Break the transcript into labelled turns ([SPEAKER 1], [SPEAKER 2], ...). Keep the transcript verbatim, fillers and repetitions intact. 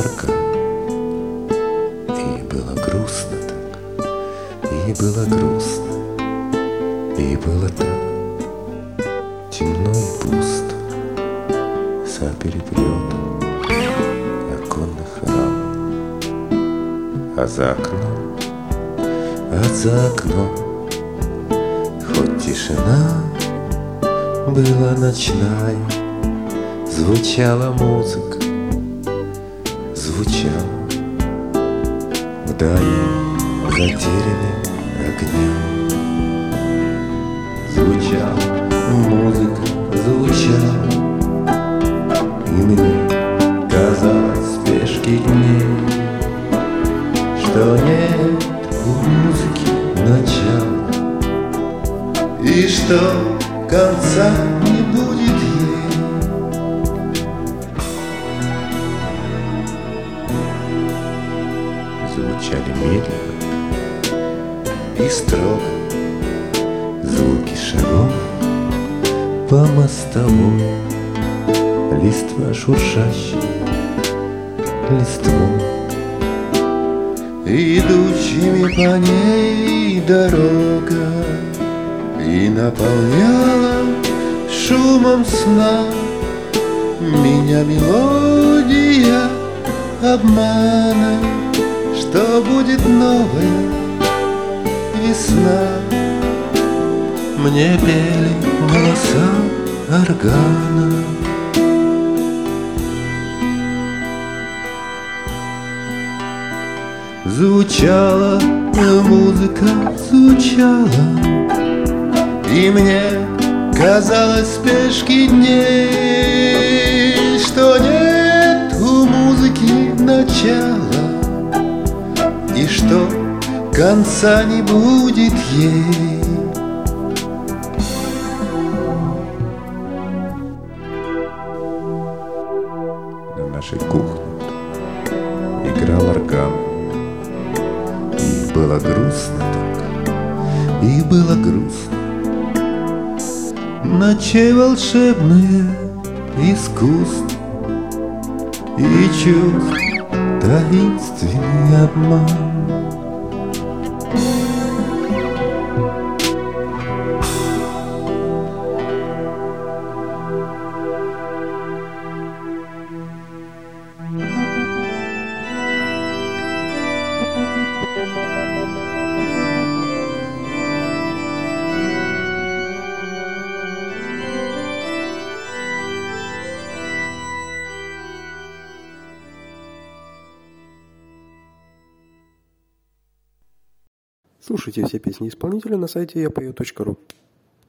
[SPEAKER 1] орган. И было грустно так, и было грустно, и было так темно и пусто за переплетом оконных рам. А за окном, а за окном хоть тишина была ночная, звучала музыка, звучала вдали затерянным огням. Звучала музыка, звучала, и мне казалось в спешке дней, что нет у музыки начала, и что конца не будет ей. Звучали медленно и строго звуки шагов по мостовой, листва шуршащей листвой, идущими по ней дорога, и наполняла шумом сна меня мелодия обмана, что будет новая весна. Мне пели голоса органа. Звучала музыка, звучала, и мне казалось в спешке дней, что нет у музыки начала, и что конца не будет ей. На нашей кухне играл орган. И было грустно так, и было грустно. Ночей волшебные искусств и чувств таинственный обман.
[SPEAKER 2] Слушайте все песни исполнителя на сайте я пою точка ру.